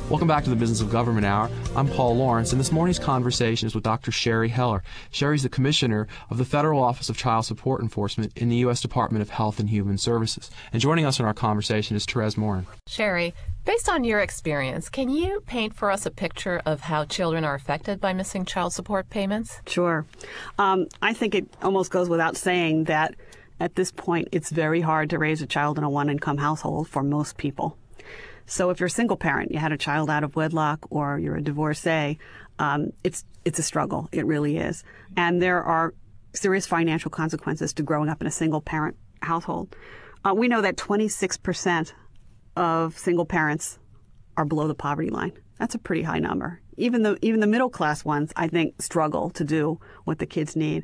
Welcome back to the Business of Government Hour. I'm Paul Lawrence, and this morning's conversation is with Dr. Sherry Heller. Sherry's the Commissioner of the Federal Office of Child Support Enforcement in the U.S. Department of Health and Human Services. And joining us in our conversation is Therese Morin. Sherry, based on your experience, can you paint for us a picture of how children are affected by missing child support payments? Sure. I think it almost goes without saying that at this point it's very hard to raise a child in a one-income household for most people. So if you're a single parent, you had a child out of wedlock, or you're a divorcee, it's a struggle. It really is. And there are serious financial consequences to growing up in a single parent household. We know that 26% of single parents are below the poverty line. That's a pretty high number. Even the middle class ones, I think, struggle to do what the kids need.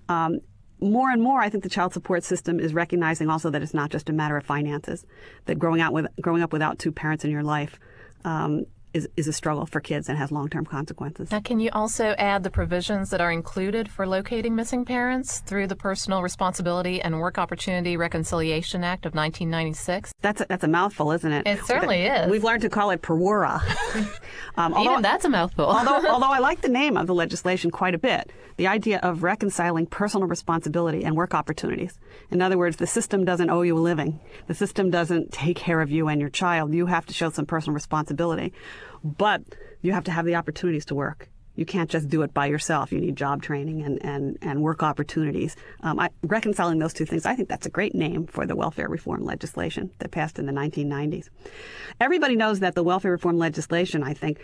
More and more, I think the child support system is recognizing also that it's not just a matter of finances, that growing up without two parents in your life is a struggle for kids and has long-term consequences. Now, can you also add the provisions that are included for locating missing parents through the Personal Responsibility and Work Opportunity Reconciliation Act of 1996? That's a mouthful, isn't it? It certainly is. We've learned to call it PERWURA. Even that's a mouthful. although I like the name of the legislation quite a bit, the idea of reconciling personal responsibility and work opportunities. In other words, the system doesn't owe you a living. The system doesn't take care of you and your child. You have to show some personal responsibility. But you have to have the opportunities to work. You can't just do it by yourself. You need job training and work opportunities. Reconciling those two things, I think that's a great name for the welfare reform legislation that passed in the 1990s. Everybody knows that the welfare reform legislation, I think,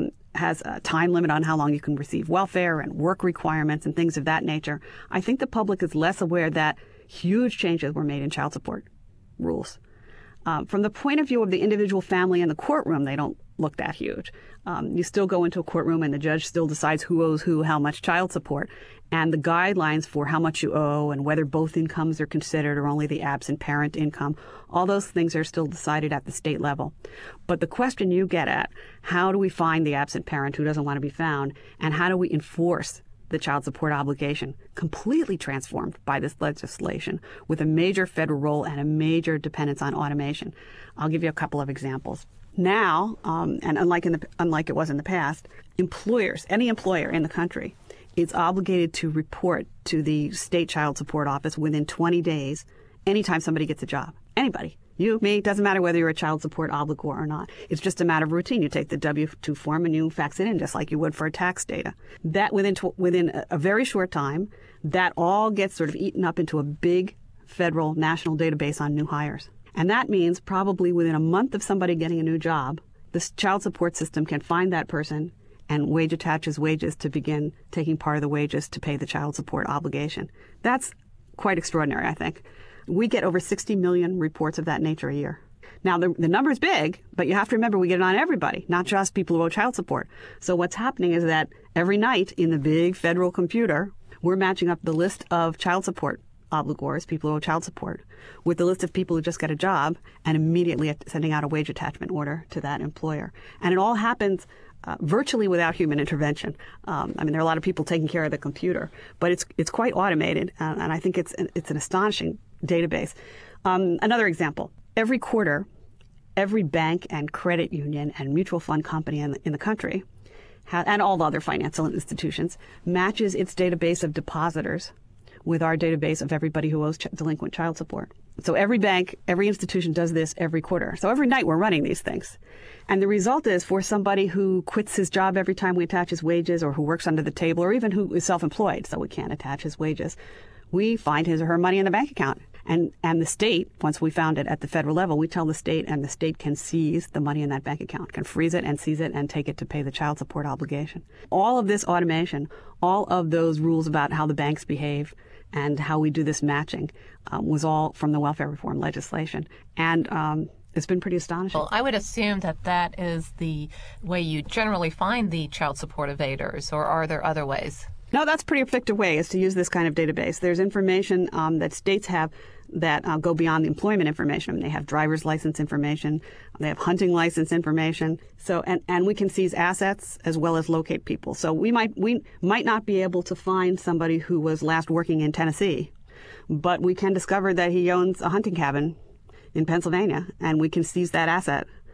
has a time limit on how long you can receive welfare and work requirements and things of that nature. I think the public is less aware that huge changes were made in child support rules. From the point of view of the individual family in the courtroom, they don't look that huge. You still go into a courtroom and the judge still decides who owes who how much child support. And the guidelines for how much you owe and whether both incomes are considered or only the absent parent income, all those things are still decided at the state level. But the question you get at, how do we find the absent parent who doesn't want to be found, and how do we enforce the child support obligation, completely transformed by this legislation with a major federal role and a major dependence on automation. I'll give you a couple of examples. Now, and unlike it was in the past, employers, any employer in the country, is obligated to report to the state child support office within 20 days anytime somebody gets a job. Anybody. You, me, doesn't matter whether you're a child support obligor or not. It's just a matter of routine. You take the W-2 form and you fax it in just like you would for tax data. That within a very short time, that all gets sort of eaten up into a big federal national database on new hires. And that means probably within a month of somebody getting a new job, this child support system can find that person and wage attaches wages to begin taking part of the wages to pay the child support obligation. That's quite extraordinary, I think. We get over 60 million reports of that nature a year. Now, the number is big, but you have to remember we get it on everybody, not just people who owe child support. So what's happening is that every night in the big federal computer, we're matching up the list of child support obligors, people who owe child support, with the list of people who just get a job and immediately sending out a wage attachment order to that employer. And it all happens virtually without human intervention. I mean, there are a lot of people taking care of the computer, but it's quite automated, and I think it's an astonishing database. Another example, every quarter, every bank and credit union and mutual fund company in the country, and all the other financial institutions, matches its database of depositors with our database of everybody who owes delinquent child support. So every bank, every institution does this every quarter. So every night we're running these things. And the result is for somebody who quits his job every time we attach his wages, or who works under the table, or even who is self-employed, so we can't attach his wages, we find his or her money in the bank account. And the state, once we found it at the federal level, we tell the state, and the state can seize the money in that bank account, can freeze it and seize it and take it to pay the child support obligation. All of this automation, all of those rules about how the banks behave and how we do this matching was all from the welfare reform legislation. And it's been pretty astonishing. Well, I would assume that is the way you generally find the child support evaders, or are there other ways? No, that's a pretty effective way, is to use this kind of database. There's information that states have that go beyond the employment information. I mean, they have driver's license information, they have hunting license information. So, and we can seize assets as well as locate people. So we might not be able to find somebody who was last working in Tennessee, but we can discover that he owns a hunting cabin in Pennsylvania, and we can seize that asset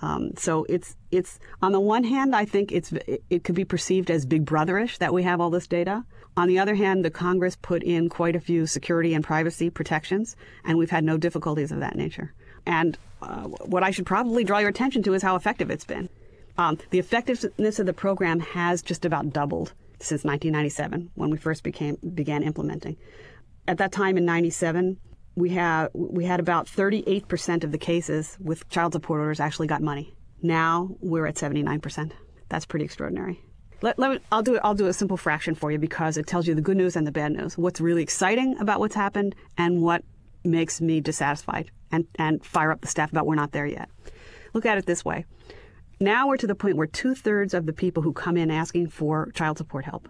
So it's on the one hand, I think it could be perceived as big brotherish that we have all this data. On the other hand, the Congress put in quite a few security and privacy protections, and we've had no difficulties of that nature. And what I should probably draw your attention to is how effective it's been. The effectiveness of the program has just about doubled since 1997, when we first began implementing. At that time in 97, we had about 38% of the cases with child support orders actually got money. Now we're at 79%. That's pretty extraordinary. I'll do a simple fraction for you because it tells you the good news and the bad news. What's really exciting about what's happened and what makes me dissatisfied and fire up the staff about we're not there yet. Look at it this way. Now we're to the point where 2/3 of the people who come in asking for child support help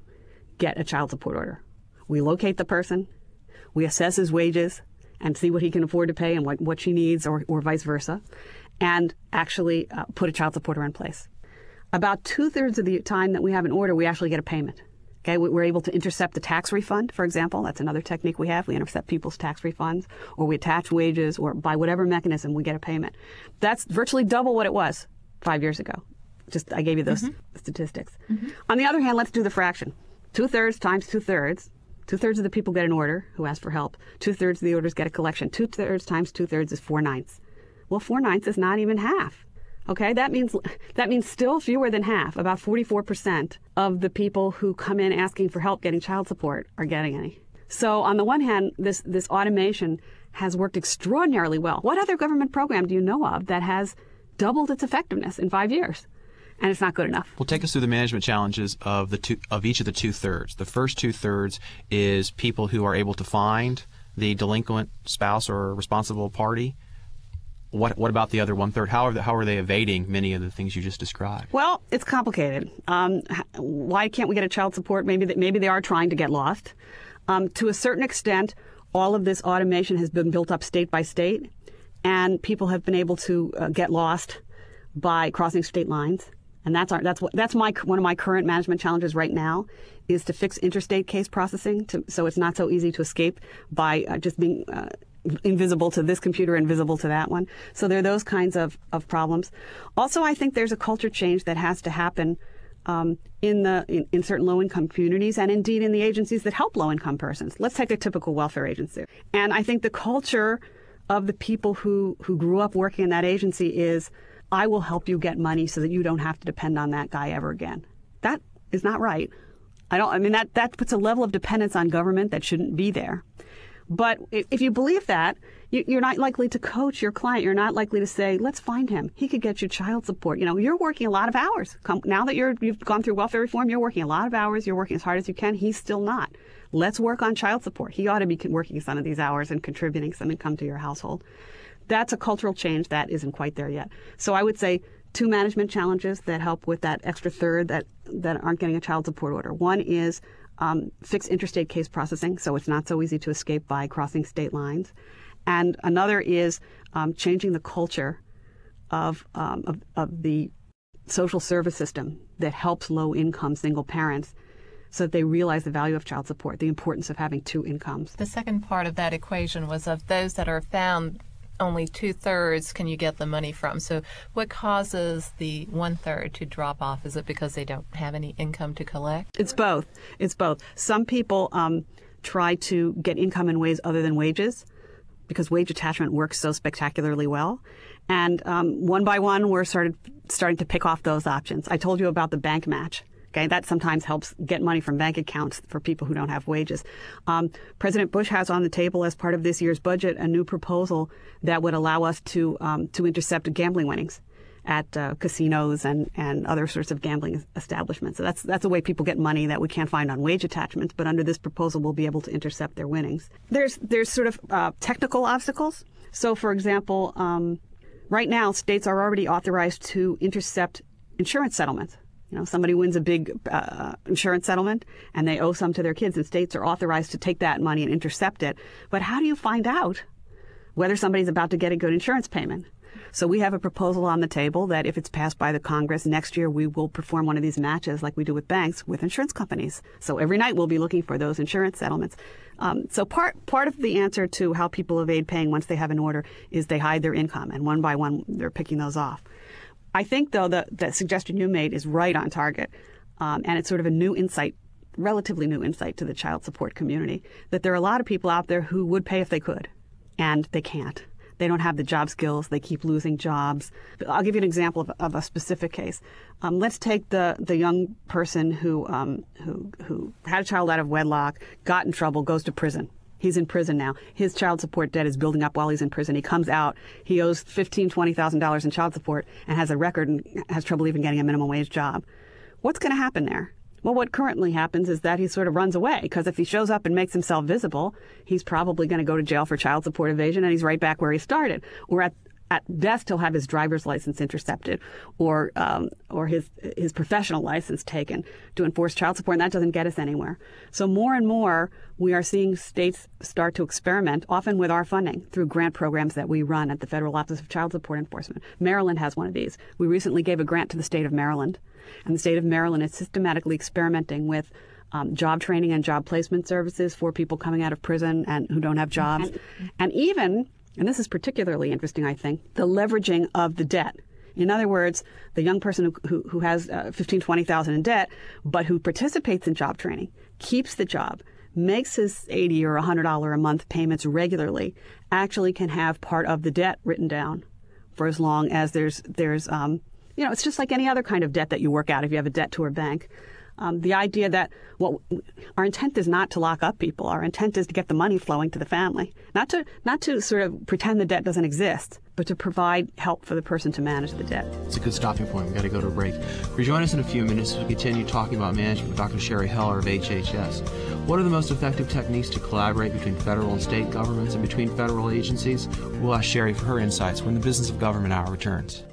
get a child support order. We locate the person, we assess his wages and see what he can afford to pay and what she needs or vice versa, and actually put a child support order in place. About 2/3 of the time that we have an order, we actually get a payment. Okay, we're able to intercept the tax refund, for example. That's another technique we have. We intercept people's tax refunds, or we attach wages, or by whatever mechanism we get a payment. That's virtually double what it was 5 years ago. Just I gave you those statistics. On the other hand, let's do the fraction. 2/3 times 2/3. 2/3 of the people get an order who ask for help. 2/3 of the orders get a collection. 2/3 times 2/3 is 4/9. Well, 4/9 is not even half. Okay, that means still fewer than half. About 44% of the people who come in asking for help getting child support are getting any. So on the one hand, this automation has worked extraordinarily well. What other government program do you know of that has doubled its effectiveness in 5 years? And it's not good enough. Well, take us through the management challenges of each of the 2/3. The first 2/3 is people who are able to find the delinquent spouse or responsible party. What about the other 1/3? How are they evading many of the things you just described? Well, it's complicated. Why can't we get a child support? Maybe they are trying to get lost. To a certain extent, all of this automation has been built up state by state, and people have been able to get lost by crossing state lines. And that's one of my current management challenges right now is to fix interstate case processing so it's not so easy to escape by just being invisible to this computer, invisible to that one. So there are those kinds of problems. Also, I think there's a culture change that has to happen in certain low-income communities and indeed in the agencies that help low-income persons. Let's take a typical welfare agency. And I think the culture of the people who grew up working in that agency is, I will help you get money so that you don't have to depend on that guy ever again. That is not right. That puts a level of dependence on government that shouldn't be there. But if you believe that, you're not likely to coach your client. You're not likely to say, let's find him. He could get you child support. You're working a lot of hours. Now that you've gone through welfare reform, you're working a lot of hours. You're working as hard as you can. He's still not. Let's work on child support. He ought to be working some of these hours and contributing some income to your household. That's a cultural change that isn't quite there yet. So I would say 2 management challenges that help with that extra third that aren't getting a child support order. One is fix interstate case processing so it's not so easy to escape by crossing state lines. And another is changing the culture of the social service system that helps low-income single parents so that they realize the value of child support, the importance of having 2 incomes. The second part of that equation was of those that are found, only 2/3 can you get the money from. So what causes the 1/3 to drop off? Is it because they don't have any income to collect? It's both. Some people try to get income in ways other than wages because wage attachment works so spectacularly well. And one by one, we're starting to pick off those options. I told you about the bank match. Okay, that sometimes helps get money from bank accounts for people who don't have wages. President Bush has on the table as part of this year's budget a new proposal that would allow us to intercept gambling winnings at casinos and other sorts of gambling establishments. So that's a way people get money that we can't find on wage attachments, but under this proposal we'll be able to intercept their winnings. There's sort of technical obstacles. So, for example, right now states are already authorized to intercept insurance settlements. Somebody wins a big insurance settlement and they owe some to their kids, and states are authorized to take that money and intercept it. But how do you find out whether somebody's about to get a good insurance payment? So we have a proposal on the table that if it's passed by the Congress, next year we will perform one of these matches like we do with banks with insurance companies. So every night we'll be looking for those insurance settlements. So part of the answer to how people evade paying once they have an order is they hide their income, and one by one they're picking those off. I think, though, the suggestion you made is right on target, and it's sort of a new insight, relatively new insight to the child support community, that there are a lot of people out there who would pay if they could, and they can't. They don't have the job skills. They keep losing jobs. I'll give you an example of a specific case. Let's take the young person who had a child out of wedlock, got in trouble, goes to prison. He's in prison now. His child support debt is building up while he's in prison. He comes out. He owes $15,000, $20,000 in child support and has a record and has trouble even getting a minimum wage job. What's going to happen there? Well, what currently happens is that he sort of runs away, because if he shows up and makes himself visible, he's probably going to go to jail for child support evasion, and he's right back where he started. Or at best, he'll have his driver's license intercepted, or his professional license taken to enforce child support, and that doesn't get us anywhere. So more and more, we are seeing states start to experiment, often with our funding, through grant programs that we run at the Federal Office of Child Support Enforcement. Maryland has one of these. We recently gave a grant to the state of Maryland, and the state of Maryland is systematically experimenting with job training and job placement services for people coming out of prison and who don't have jobs. And even, and this is particularly interesting, I think, the leveraging of the debt. In other words, the young person who has $15,000, $20,000 in debt, but who participates in job training, keeps the job, makes his $80 or $100 a month payments regularly, actually can have part of the debt written down for as long as there's it's just like any other kind of debt that you work out if you have a debt to a bank. The idea that our intent is not to lock up people. Our intent is to get the money flowing to the family, not to sort of pretend the debt doesn't exist, but to provide help for the person to manage the debt. It's a good stopping point. We've got to go to a break. Rejoin us in a few minutes as we continue talking about management with Dr. Sherry Heller of HHS. What are the most effective techniques to collaborate between federal and state governments and between federal agencies? We'll ask Sherry for her insights when the Business of Government Hour returns.